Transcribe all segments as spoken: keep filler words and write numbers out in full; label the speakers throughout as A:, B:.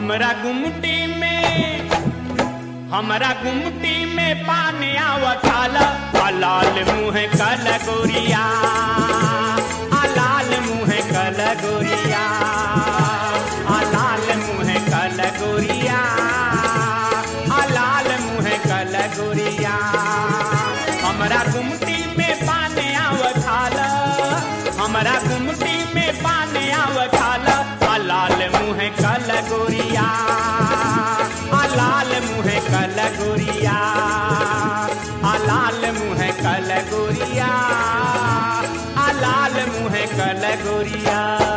A: हमरा गुमटी में हमरा गुमटी में पानी आव खाला लाल मुँह कल गोरिया लाल मुँह कल गोरिया लाल मुँह कल गोरिया लाल मुँह कल गोरिया हमरा गुमटी में पानी आव खाला हमरा गुमटी में पानी आव खाला लाल मुँह कल गोरिया लाल मुँह कल गोरिया लाल मुँह कल गोरिया लाल मुँह कल गोरिया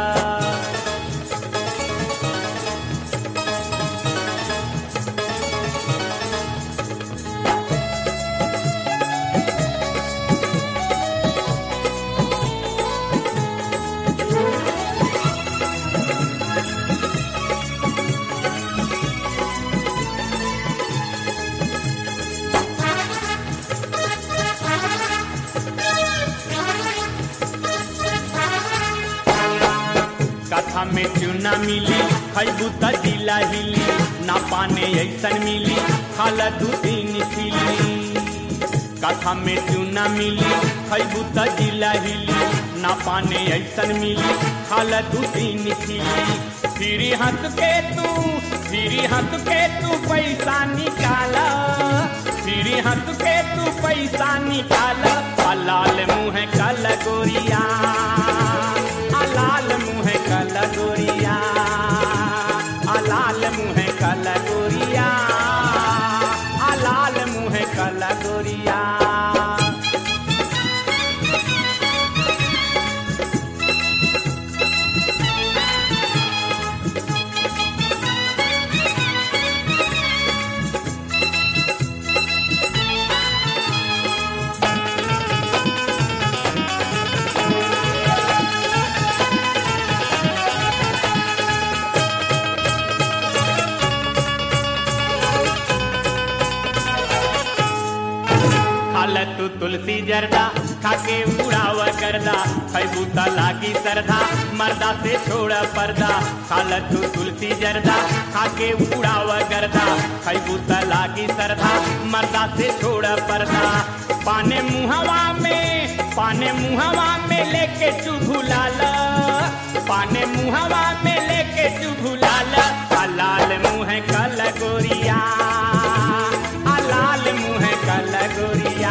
A: कथा में चूना मिली खैबू त जिला हिली ना पाने ऐसन मिली खाला दू दिन खिली कथा में चूना मिली खैबू त जिला हिली ना पाने ऐसन मिली खाला दू दिन खिली फिर हंस के तू फिर हंस के तू पैसा निकाला फिर हंस के तू पैसा निकाला लाल मुँह कल गोरिया लाल मुँह कल गोरिया लाल मुँह कल गोरिया लाल मुँह कल गोरिया तू तुलसी जरदा खाके उड़ाव करदा खैबू त लागी सरदा मर्दा से छोड़ पर्दा खाल तू तुलसी जरदा खाके उड़ाव करदा खैबू त लागी सरदा मर्दा से छोड़ पर्दा पाने मुहवा में पाने मुहवा में लेके चुभुलाल पाने मुहवा में लेके चुभुलाल लाल मुँह कल गोरिया लाल मुँह कल गोरिया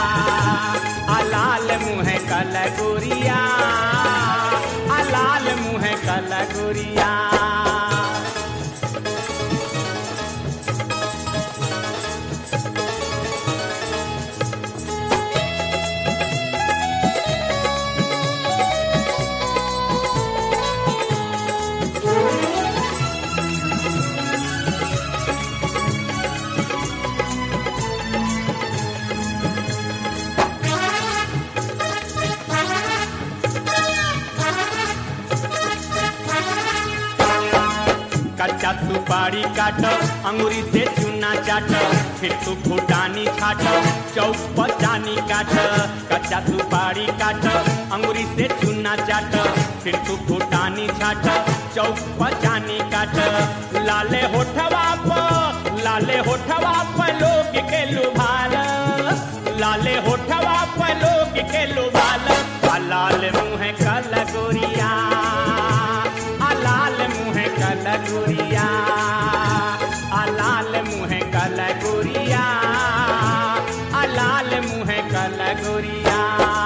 A: लाल मुँह कल गोरिया लाल मुँह कल गोरिया कच्चा सुपारी काट अंगूरी से चूना चाट फिर तू फुटानी छाट चौक पर चानी काट कच्चा सुपारी काट अंगूरी से चूना चाट फिर तू फुटानी छाट चौक पर चानी काट लाले होठवा पर लाले होठवा पर लोग के लुभाल लाले होठवा पर लोग के लुभाल लाल मुँह कल गोरिया लाल मुँह कल गोरिया लाल मुँह कल गोरिया लाल मुँह कल गोरिया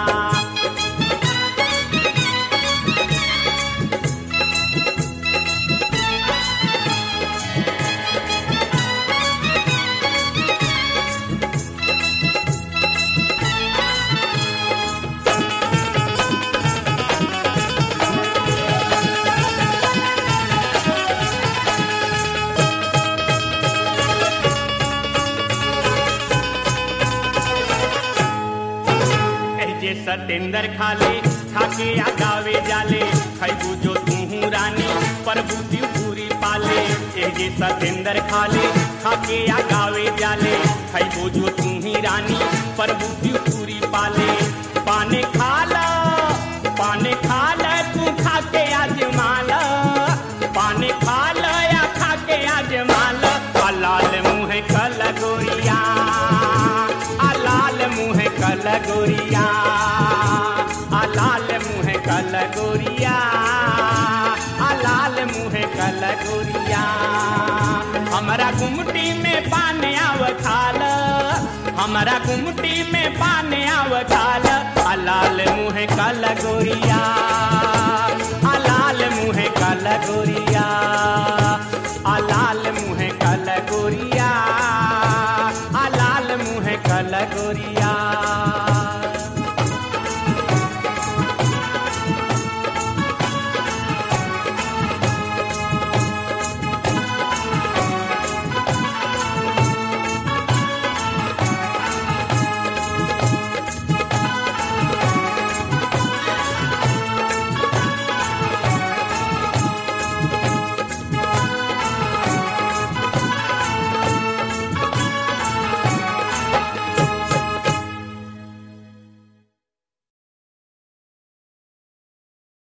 A: सतेंद्र खाले खाके आगावे जाले खैबू जो तू रानी प्रभु पूरी पाले जे सतेंद्र खाले खाके आगावे जाले खैबू जो तू रानी प्रभु पूरी पाले पाने खाला पाने खाला तू खाके आजमाला पाने खाला या खाके हमारा गुमटी में पान आव खाल, हमारा गुमटी में पान आव खाल। अलाल मुँह काला गोरिया, अलाल मुँह काला गोरिया।